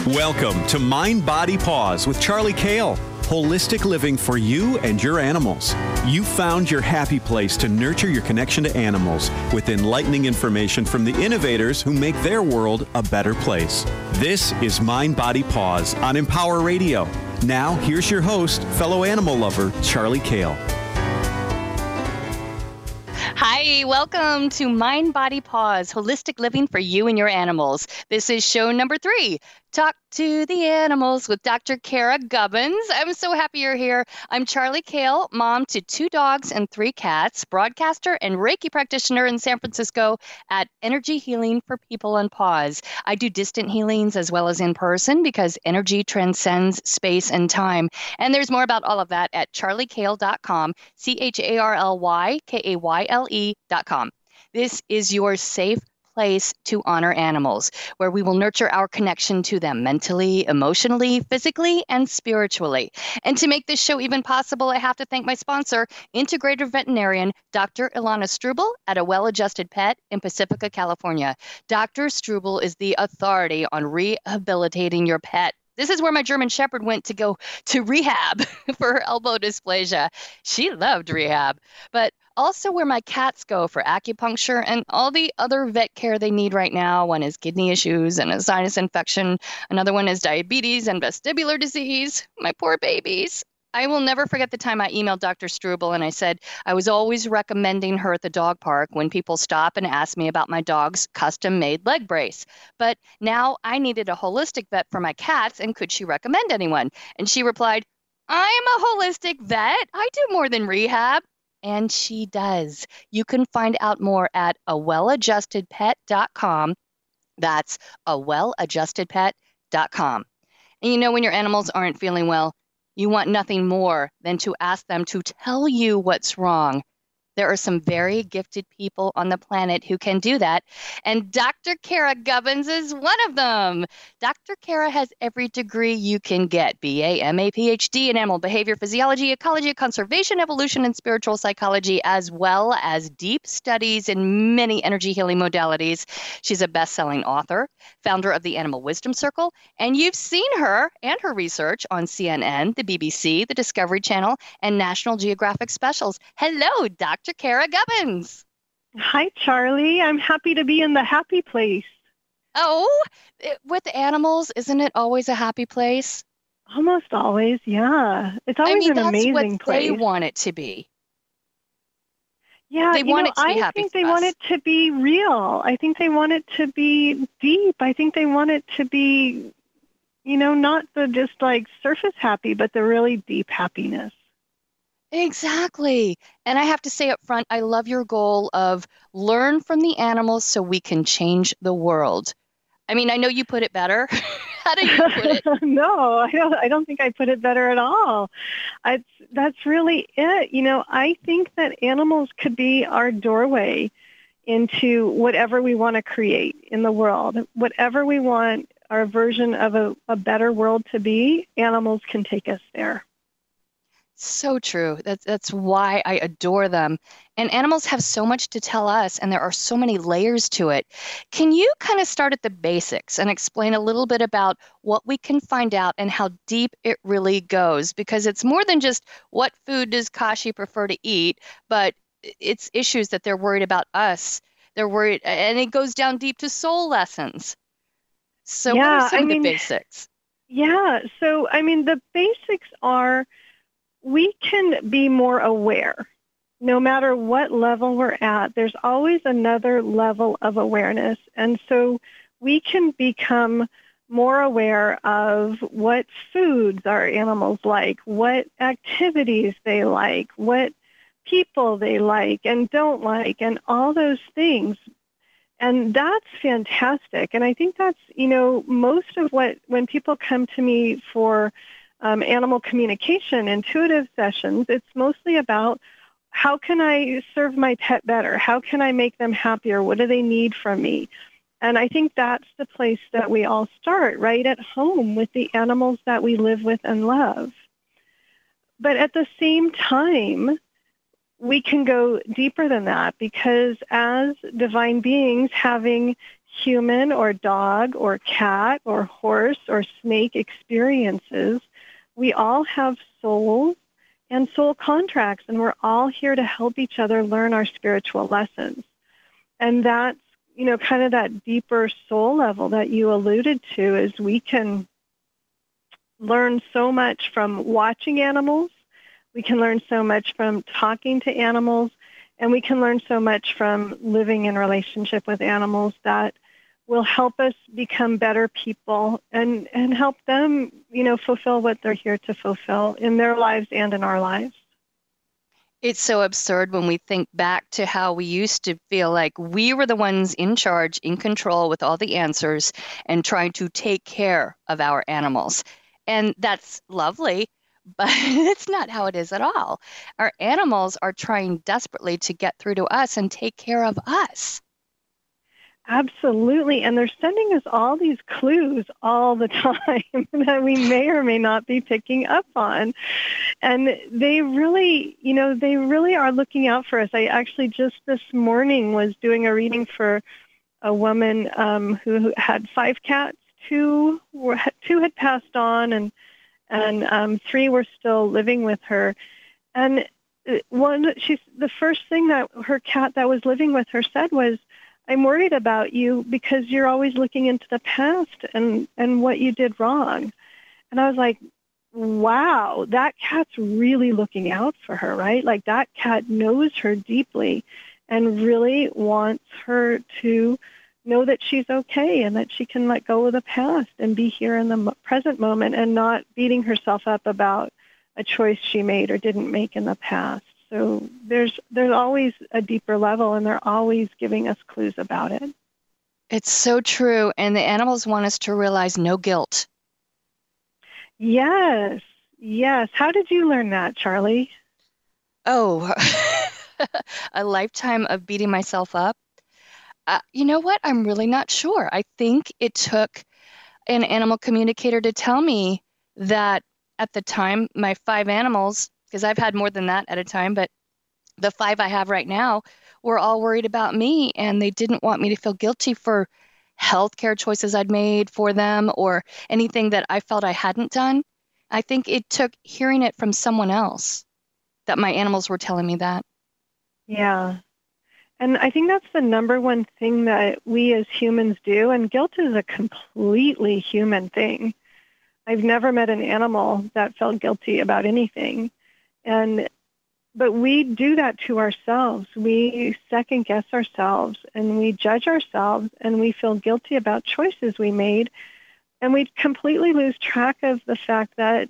Welcome to Mind, Body, Paws with Charlie Kale. Holistic living for you and your animals. You found your happy place to nurture your connection to animals with enlightening information from the innovators who make their world a better place. This is Mind, Body, Paws on Empower Radio. Now, here's your host, fellow animal lover, Charlie Kale. Hi, welcome to Mind, Body, Paws, Holistic Living for You and Your Animals. This is show number 3, Talk to the Animals with Dr. Kara Gubbins. I'm so happy you're here. I'm Charlie Kale, mom to 2 dogs and 3 cats, broadcaster and Reiki practitioner in San Francisco at Energy Healing for People and Paws. I do distant healings as well as in person because energy transcends space and time. And there's more about all of that at charliekale.com, CharlieKayle.com. This is your safe place to honor animals, where we will nurture our connection to them mentally, emotionally, physically, and spiritually. And to make this show even possible, I have to thank my sponsor, integrative veterinarian Dr. Ilana Struble at A Well-Adjusted Pet in Pacifica, California. Dr. Struble is the authority on rehabilitating your pet. This is where my German Shepherd went to go to rehab for her elbow dysplasia. She loved rehab, but also where my cats go for acupuncture and all the other vet care they need right now. One is kidney issues and a sinus infection. Another one is diabetes and vestibular disease. My poor babies. I will never forget the time I emailed Dr. Struble and I said I was always recommending her at the dog park when people stop and ask me about my dog's custom-made leg brace. But now I needed a holistic vet for my cats, and could she recommend anyone? And she replied, I am a holistic vet. I do more than rehab. And she does. You can find out more at awelladjustedpet.com. That's awelladjustedpet.com. And you know, when your animals aren't feeling well, you want nothing more than to ask them to tell you what's wrong. There are some very gifted people on the planet who can do that, and Dr. Kara Gubbins is one of them. Dr. Kara has every degree you can get, BA, MA, PhD in animal behavior physiology, ecology, conservation, evolution, and spiritual psychology, as well as deep studies in many energy healing modalities. She's a best-selling author, founder of the Animal Wisdom Circle, and you've seen her and her research on CNN, the BBC, the Discovery Channel, and National Geographic specials. Hello, Dr. Kara Gubbins. Hi, Charlie. I'm happy to be in the happy place. Oh, with animals, isn't it always a happy place? Almost always, yeah. It's always an amazing place. That's what they want it to be. Yeah, they want it to be happy. I think they want it to be real. I think they want it to be deep. I think they want it to be, not the just like surface happy, but the really deep happiness. Exactly. And I have to say up front, I love your goal of learn from the animals so we can change the world. I mean, I know you put it better. How do you put it? No, I don't think I put it better at all. That's really it. I think that animals could be our doorway into whatever we want to create in the world. Whatever we want our version of a better world to be, animals can take us there. So true. That's why I adore them. And animals have so much to tell us, and there are so many layers to it. Can you kind of start at the basics and explain a little bit about what we can find out and how deep it really goes? Because it's more than just what food does Kashi prefer to eat, but it's issues that they're worried about us. They're worried, and it goes down deep to soul lessons. So what are some of the basics? Yeah. So, the basics are, we can be more aware. No matter what level we're at, there's always another level of awareness. And so we can become more aware of what foods our animals like, what activities they like, what people they like and don't like, and all those things. And that's fantastic. And I think that's, most of when people come to me for animal communication, intuitive sessions, it's mostly about how can I serve my pet better? How can I make them happier? What do they need from me? And I think that's the place that we all start, right at home with the animals that we live with and love. But at the same time, we can go deeper than that, because as divine beings having human or dog or cat or horse or snake experiences, we all have souls and soul contracts, and we're all here to help each other learn our spiritual lessons. And that's, kind of that deeper soul level that you alluded to, is we can learn so much from watching animals, we can learn so much from talking to animals, and we can learn so much from living in relationship with animals that will help us become better people and help them, fulfill what they're here to fulfill in their lives and in our lives. It's so absurd when we think back to how we used to feel like we were the ones in charge, in control with all the answers and trying to take care of our animals. And that's lovely, but it's not how it is at all. Our animals are trying desperately to get through to us and take care of us. Absolutely. And they're sending us all these clues all the time that we may or may not be picking up on. And they really are looking out for us. I actually just this morning was doing a reading for a woman who had 5 cats. Two had passed on, and 3 were still living with her. And the first thing that her cat that was living with her said was, "I'm worried about you because you're always looking into the past and what you did wrong." And I was like, wow, that cat's really looking out for her, right? Like, that cat knows her deeply and really wants her to know that she's okay and that she can let go of the past and be here in the present moment and not beating herself up about a choice she made or didn't make in the past. So there's always a deeper level, and they're always giving us clues about it. It's so true. And the animals want us to realize no guilt. Yes. How did you learn that, Charlie? Oh, a lifetime of beating myself up. You know what? I'm really not sure. I think it took an animal communicator to tell me that at the time, my 5 animals, because I've had more than that at a time, but the 5 I have right now were all worried about me, and they didn't want me to feel guilty for healthcare choices I'd made for them or anything that I felt I hadn't done. I think it took hearing it from someone else that my animals were telling me that. Yeah. And I think that's the number one thing that we as humans do, and guilt is a completely human thing. I've never met an animal that felt guilty about anything. But we do that to ourselves. We second guess ourselves, and we judge ourselves, and we feel guilty about choices we made. And we completely lose track of the fact that,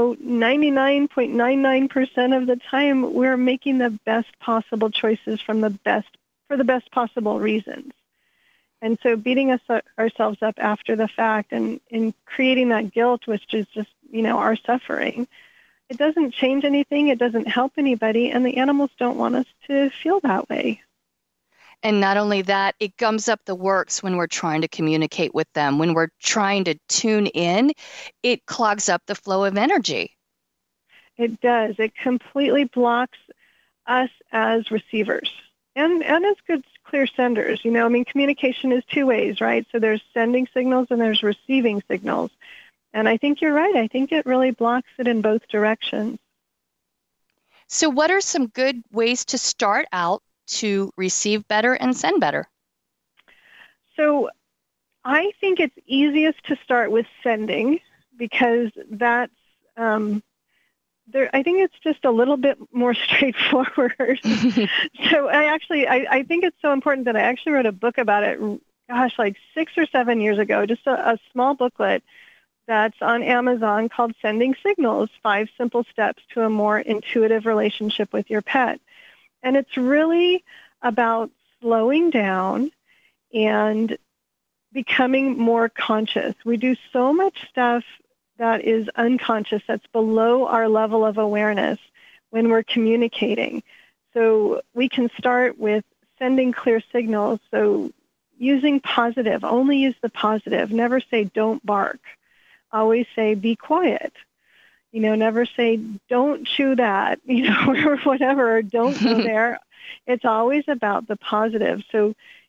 99.99% of the time we're making the best possible choices for the best possible reasons. And so beating ourselves up after the fact and creating that guilt, which is just, our suffering, it doesn't change anything. It doesn't help anybody. And the animals don't want us to feel that way. And not only that, it gums up the works when we're trying to communicate with them. When we're trying to tune in, it clogs up the flow of energy. It does. It completely blocks us as receivers and as good, clear senders. Communication is 2 ways, right? So there's sending signals and there's receiving signals. And I think you're right. I think it really blocks it in both directions. So what are some good ways to start out to receive better and send better? So I think it's easiest to start with sending, because that's, I think it's just a little bit more straightforward. So I think it's so important that I actually wrote a book about it, like 6 or 7 years ago, just a small booklet that's on Amazon called Sending Signals, 5 Simple Steps to a More Intuitive Relationship with Your Pet. And it's really about slowing down and becoming more conscious. We do so much stuff that is unconscious, that's below our level of awareness when we're communicating. So we can start with sending clear signals. So using positive, only use the positive. Never say, don't bark. Always say, be quiet. Never say, don't chew that, or whatever, or don't go there. It's always about the positive. So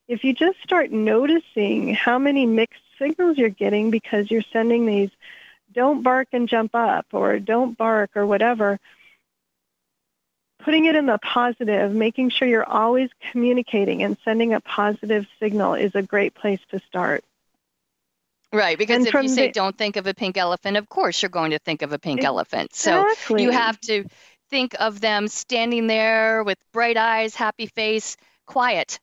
if you just start noticing how many mixed signals you're getting because you're sending these don't bark and jump up or don't bark or whatever, putting it in the positive, making sure you're always communicating and sending a positive signal is a great place to start. Right, because if you say don't think of a pink elephant, of course you're going to think of a pink elephant. So you have to think of them standing there with bright eyes, happy face, quiet.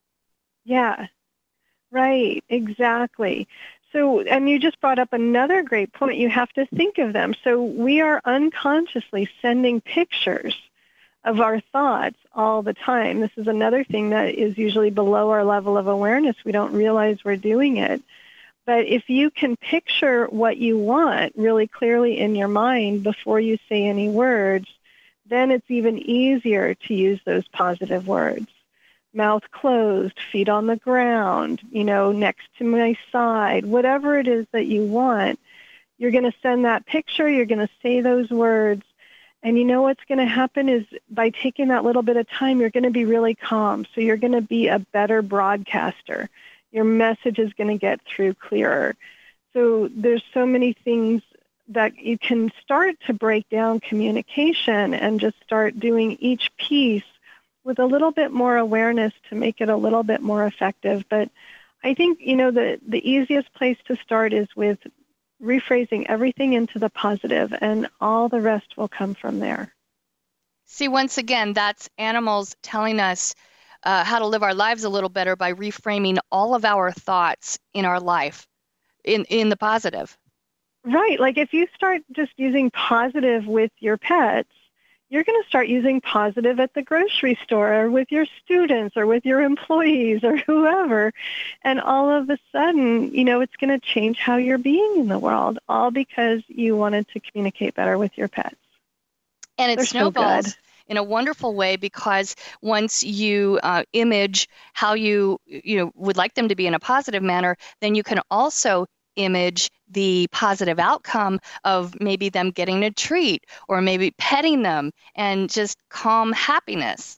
Yeah, right, exactly. So, and you just brought up another great point. You have to think of them. So we are unconsciously sending pictures of our thoughts all the time. This is another thing that is usually below our level of awareness. We don't realize we're doing it. But if you can picture what you want really clearly in your mind before you say any words, then it's even easier to use those positive words. Mouth closed, feet on the ground, next to my side, whatever it is that you want, you're going to send that picture, you're going to say those words, and what's going to happen is by taking that little bit of time, you're going to be really calm, so you're going to be a better broadcaster. Your message is going to get through clearer. So there's so many things that you can start to break down communication and just start doing each piece with a little bit more awareness to make it a little bit more effective. But I think, the easiest place to start is with rephrasing everything into the positive, and all the rest will come from there. See, once again, that's animals telling us how to live our lives a little better by reframing all of our thoughts in our life in the positive. Right. Like if you start just using positive with your pets, you're going to start using positive at the grocery store or with your students or with your employees or whoever. And all of a sudden, it's going to change how you're being in the world, all because you wanted to communicate better with your pets. And it snowballs in a wonderful way, because once you image how you would like them to be in a positive manner, then you can also image the positive outcome of maybe them getting a treat or maybe petting them and just calm happiness.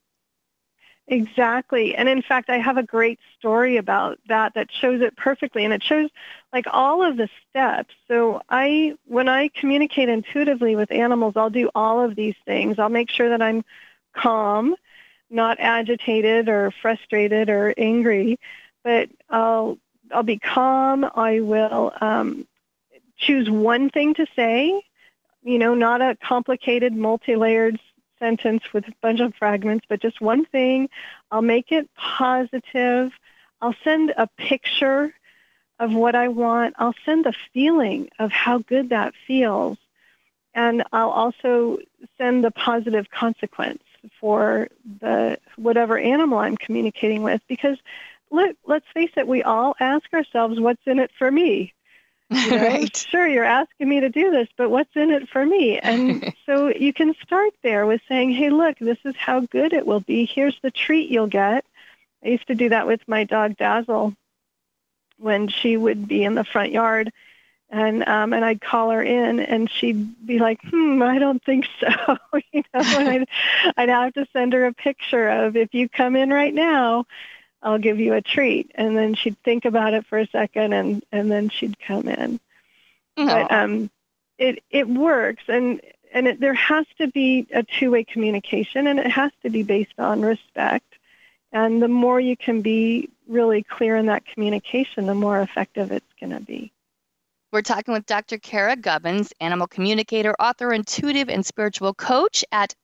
Exactly. And in fact, I have a great story about that shows it perfectly. And it shows like all of the steps. So when I communicate intuitively with animals, I'll do all of these things. I'll make sure that I'm calm, not agitated or frustrated or angry, but I'll be calm. I will choose one thing to say, not a complicated, multi-layered sentence with a bunch of fragments, but just one thing. I'll make it positive. I'll send a picture of what I want. I'll send the feeling of how good that feels. And I'll also send the positive consequence for whatever animal I'm communicating with, because let's face it, we all ask ourselves, what's in it for me? Right. Sure, you're asking me to do this, but what's in it for me? And so you can start there with saying, hey, look, this is how good it will be. Here's the treat you'll get. I used to do that with my dog Dazzle when she would be in the front yard, and I'd call her in, and she'd be like, I don't think so. And I'd have to send her a picture of, if you come in right now, I'll give you a treat. And then she'd think about it for a second, and then she'd come in. Aww. But it works, and there has to be a two-way communication, and it has to be based on respect. And the more you can be really clear in that communication, the more effective it's going to be. We're talking with Dr. Kara Gubbins, animal communicator, author, intuitive, and spiritual coach at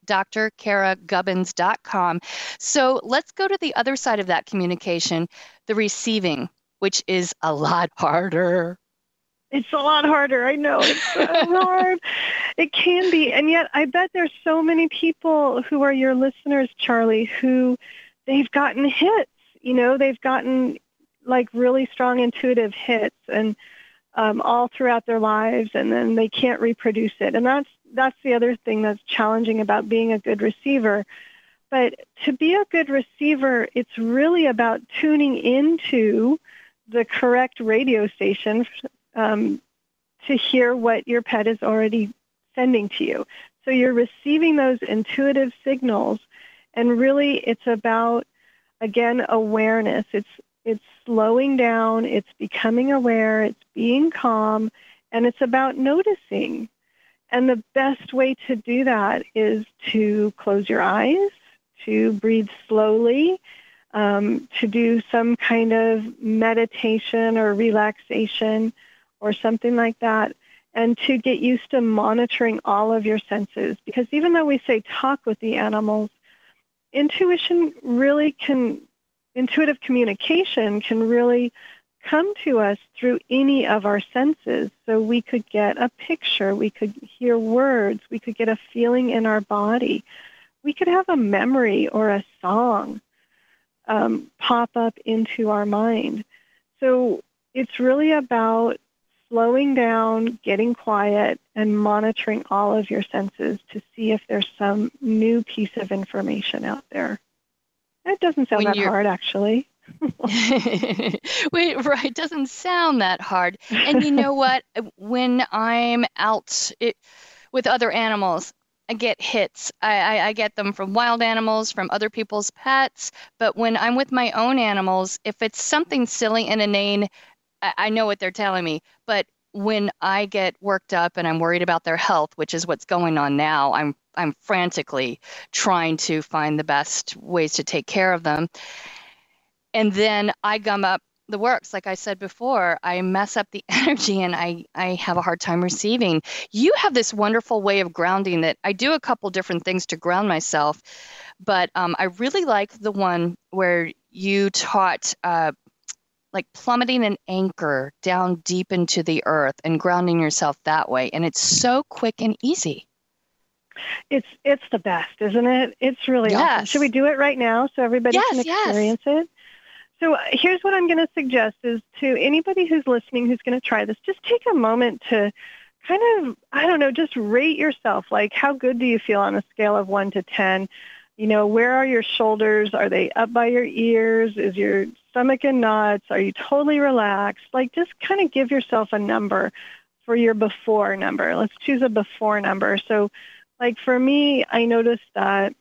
drkaragubbins.com. So let's go to the other side of that communication, the receiving, which is a lot harder. It's a lot harder. I know. It's so hard. It can be. And yet I bet there's so many people who are your listeners, Charlie, who they've gotten hits. They've gotten like really strong intuitive hits, and all throughout their lives, and then they can't reproduce it. And that's the other thing that's challenging about being a good receiver. But to be a good receiver, it's really about tuning into the correct radio station to hear what your pet is already sending to you. So you're receiving those intuitive signals, and really it's about, again, awareness. It's It's slowing down, it's becoming aware, it's being calm, and it's about noticing. And the best way to do that is to close your eyes, to breathe slowly, to do some kind of meditation or relaxation or something like that, and to get used to monitoring all of your senses. Because even though we say talk with the animals, intuitive communication can really come to us through any of our senses. So we could get a picture, we could hear words, we could get a feeling in our body, we could have a memory or a song pop up into our mind. So it's really about slowing down, getting quiet, and monitoring all of your senses to see if there's some new piece of information out there. It doesn't sound that hard, actually. Wait, right. It doesn't sound that hard. And you know what? When I'm out with other animals, I get hits. I get them from wild animals, from other people's pets. But when I'm with my own animals, if it's something silly and inane, I know what they're telling me. But when I get worked up and I'm worried about their health, which is what's going on now, I'm frantically trying to find the best ways to take care of them. And then I gum up the works. Like I said before, I mess up the energy and I have a hard time receiving. You have this wonderful way of grounding that I do a couple different things to ground myself, but I really like the one where you taught like plummeting an anchor down deep into the earth and grounding yourself that way. And it's so quick and easy. It's the best, isn't it? It's really awesome. Should we do it right now so everybody can experience it? So here's what I'm going to suggest is to anybody who's listening who's going to try this, just take a moment to kind of, I don't know, just rate yourself. Like, how good do you feel on a scale of 1 to 10? You know, where are your shoulders? Are they up by your ears? Is your stomach in knots? Are you totally relaxed? Like, just kind of give yourself a number for your before number. Let's choose a before number. So, like for me, I noticed that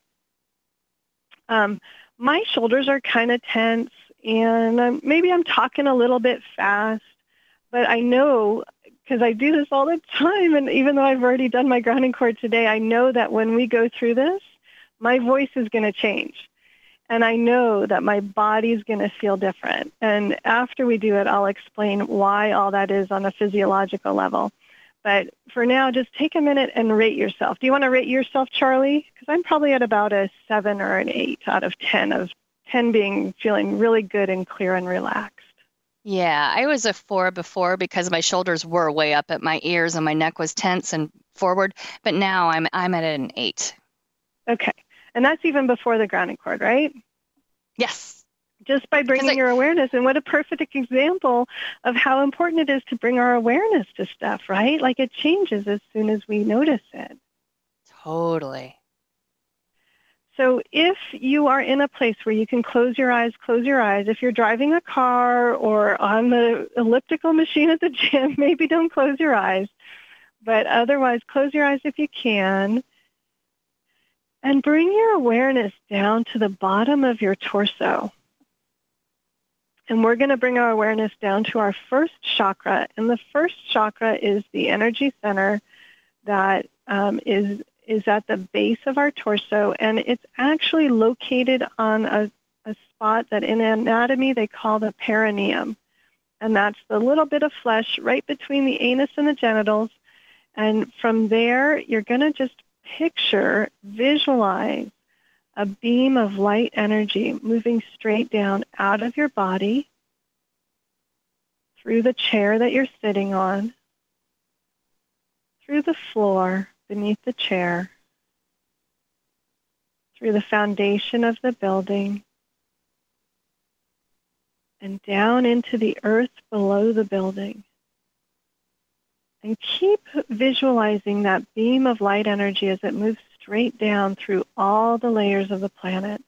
my shoulders are kind of tense, and maybe I'm talking a little bit fast, but I know, because I do this all the time, and even though I've already done my grounding cord today, I know that when we go through this, my voice is going to change. And I know that my body's going to feel different. And after we do it, I'll explain why all that is on a physiological level. But for now, just take a minute and rate yourself. Do you want to rate yourself, Charlie? Because I'm probably at about a 7 or an 8 out of 10, of 10 being feeling really good and clear and relaxed. Yeah, I was a 4 before because my shoulders were way up at my ears and my neck was tense and forward. But now I'm at an 8. Okay. And that's even before the grounding cord, right? Yes. Just by bringing your awareness. And what a perfect example of how important it is to bring our awareness to stuff, right? Like it changes as soon as we notice it. Totally. So if you are in a place where you can close your eyes. If you're driving a car or on the elliptical machine at the gym, maybe don't close your eyes. But otherwise, close your eyes if you can. And bring your awareness down to the bottom of your torso. And we're going to bring our awareness down to our first chakra. And the first chakra is the energy center that is at the base of our torso. And it's actually located on a spot that in anatomy they call the perineum. And that's the little bit of flesh right between the anus and the genitals. And from there, you're going to just visualize a beam of light energy moving straight down out of your body, through the chair that you're sitting on, through the floor beneath the chair, through the foundation of the building, and down into the earth below the building. And keep visualizing that beam of light energy as it moves straight down through all the layers of the planet,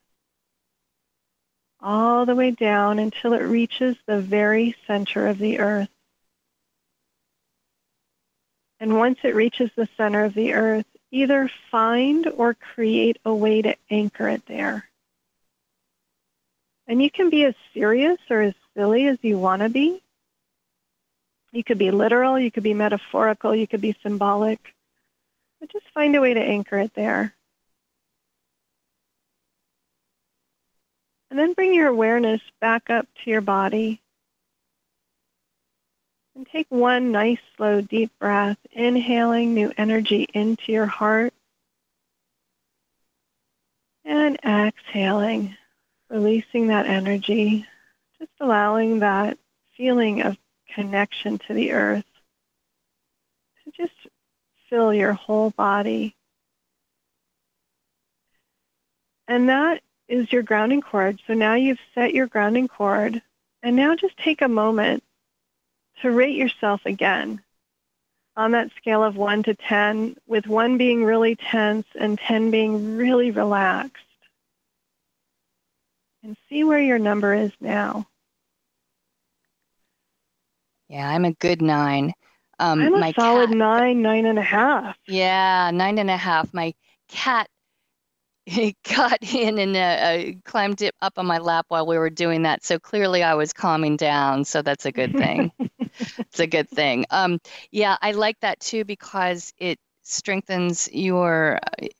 all the way down until it reaches the very center of the earth. And once it reaches the center of the earth, either find or create a way to anchor it there. And you can be as serious or as silly as you want to be. You could be literal, you could be metaphorical, you could be symbolic. But just find a way to anchor it there. And then bring your awareness back up to your body. And take one nice, slow, deep breath, inhaling new energy into your heart. And exhaling, releasing that energy, just allowing that feeling of connection to the earth to just fill your whole body. And that is your grounding cord. So now you've set your grounding cord, and now just take a moment to rate yourself again on that scale of 1 to 10, with 1 being really tense and 10 being really relaxed. And see where your number is now. Yeah, I'm a good 9. I'm a solid cat, 9, 9.5. Yeah, 9.5. My cat got in and climbed it up on my lap while we were doing that. So clearly I was calming down. So that's a good thing. It's a good thing. Yeah, I like that too because it strengthens your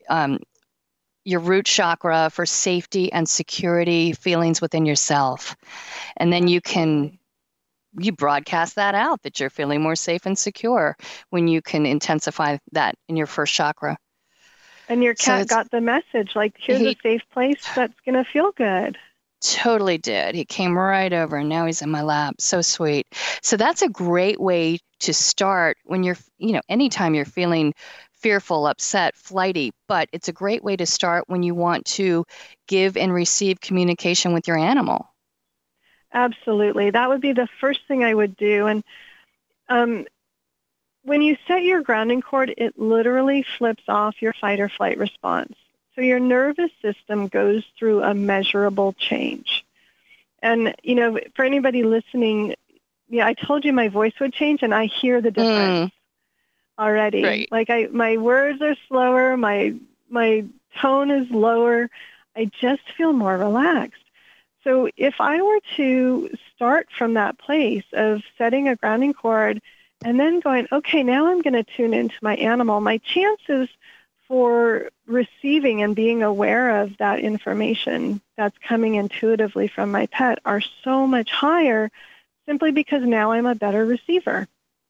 root chakra for safety and security feelings within yourself. And then you broadcast that out, that you're feeling more safe and secure when you can intensify that in your first chakra. And your cat got the message, like, here's a safe place that's going to feel good. Totally did. He came right over, and now he's in my lap. So sweet. So that's a great way to start when you're, anytime you're feeling fearful, upset, flighty, but it's a great way to start when you want to give and receive communication with your animal. Absolutely. That would be the first thing I would do. And when you set your grounding cord, it literally flips off your fight or flight response. So your nervous system goes through a measurable change. And, for anybody listening, I told you my voice would change, and I hear the difference already. Right. Like my words are slower, my tone is lower. I just feel more relaxed. So if I were to start from that place of setting a grounding cord and then going, okay, now I'm going to tune into my animal, my chances for receiving and being aware of that information that's coming intuitively from my pet are so much higher simply because now I'm a better receiver.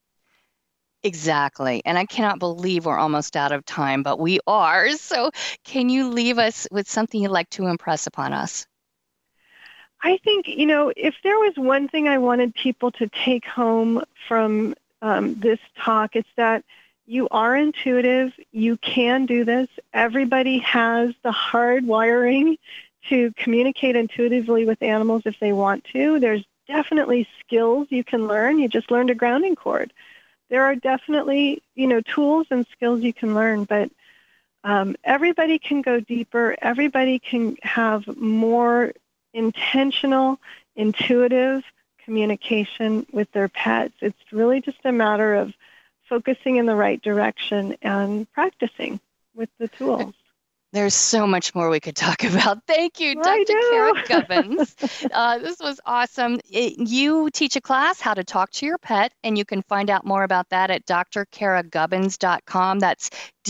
Exactly. And I cannot believe we're almost out of time, but we are. So can you leave us with something you'd like to impress upon us? I think, if there was one thing I wanted people to take home from this talk, it's that you are intuitive. You can do this. Everybody has the hard wiring to communicate intuitively with animals if they want to. There's definitely skills you can learn. You just learned a grounding cord. There are definitely, tools and skills you can learn, but everybody can go deeper. Everybody can have more intentional, intuitive communication with their pets. It's really just a matter of focusing in the right direction and practicing with the tools. There's so much more we could talk about. Thank you, Dr. Kara Gubbins. This was awesome. You teach a class, How to Talk to Your Pet, and you can find out more about that at drkaragubbins.com. That's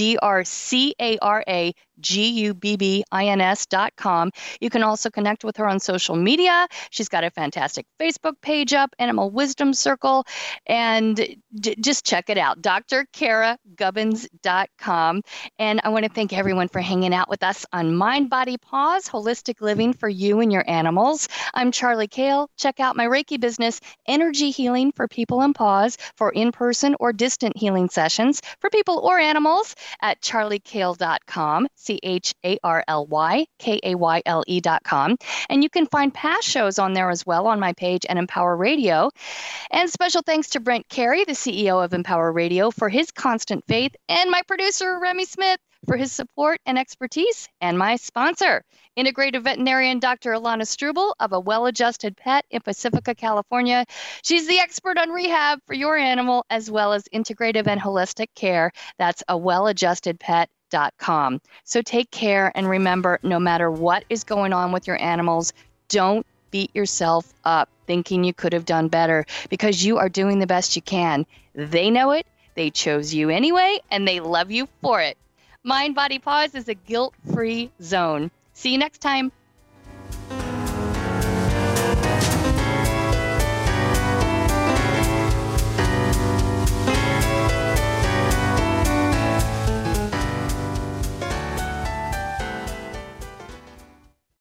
drcaragubbins.com. You can also connect with her on social media. She's got a fantastic Facebook page up, Animal Wisdom Circle, and just check it out, drcaragubbins.com. And I want to thank everyone for hanging out with us on Mind, Body, Paws, Holistic Living for You and Your Animals. I'm Charlie Kale. Check out my Reiki business, Energy Healing for People and Paws, for in-person or distant healing sessions for people or animals at charliekale.com, CharlieKayle.com. And you can find past shows on there as well on my page and Empower Radio. And special thanks to Brent Carey, the CEO of Empower Radio, for his constant faith, and my producer, Remy Smith, for his support and expertise, and my sponsor, integrative veterinarian Dr. Alana Struble of A Well-Adjusted Pet in Pacifica, California. She's the expert on rehab for your animal as well as integrative and holistic care. That's awelladjustedpet.com. So take care, and remember, no matter what is going on with your animals, don't beat yourself up thinking you could have done better, because you are doing the best you can. They know it, they chose you anyway, and they love you for it. Mind Body Pause is a guilt-free zone. See you next time.